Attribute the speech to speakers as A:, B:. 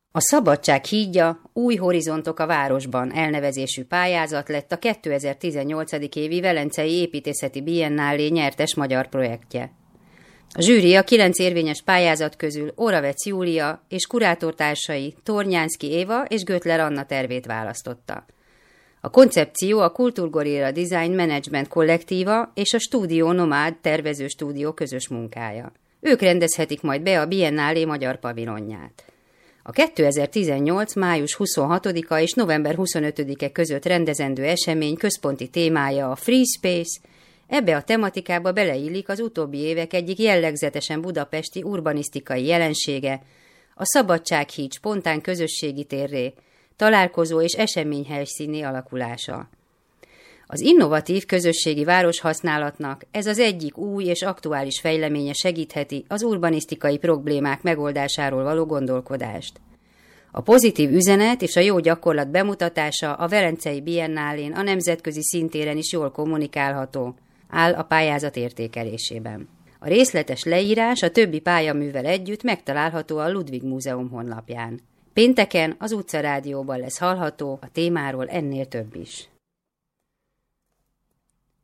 A: A Szabadság hídja, Új horizontok a városban elnevezésű pályázat lett a 2018. évi Velencei Építészeti Biennálé nyertes magyar projektje. A zsűri a 9 érvényes pályázat közül Oravec Júlia és kurátortársai Tornyánszky Éva és Götler Anna tervét választotta. A koncepció a Kulturgorilla Design Management kollektíva és a Studio Nomád tervezőstúdió közös munkája. Ők rendezhetik majd be a Biennálé magyar pavilonját. A 2018. május 26-a és november 25-e között rendezendő esemény központi témája a Free Space. Ebbe a tematikába beleillik az utóbbi évek egyik jellegzetesen budapesti urbanisztikai jelensége, a Szabadsághíd spontán közösségi térré, találkozó és eseményhelyszínné alakulása. Az innovatív közösségi városhasználatnak ez az egyik új és aktuális fejleménye segítheti az urbanisztikai problémák megoldásáról való gondolkodást. A pozitív üzenet és a jó gyakorlat bemutatása a Velencei Biennálén a nemzetközi szintéren is jól kommunikálható, áll a pályázat értékelésében. A részletes leírás a többi pályaművel együtt megtalálható a Ludwig Múzeum honlapján. Pénteken az Utcarádióban lesz hallható a témáról ennél több is.